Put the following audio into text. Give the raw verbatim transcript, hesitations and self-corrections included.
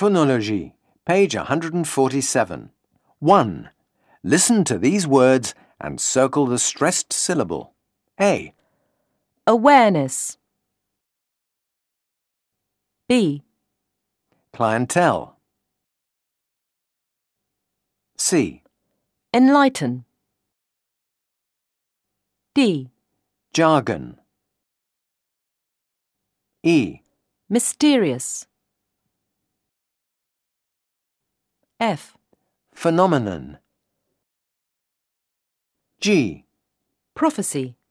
Phonology, page one hundred forty-seven. one. Listen to these words and circle the stressed syllable. A. Awareness. B. Clientele. C. Enlighten. D. Jargon. E. Mysterious. F. Phenomenon. G. Prophecy.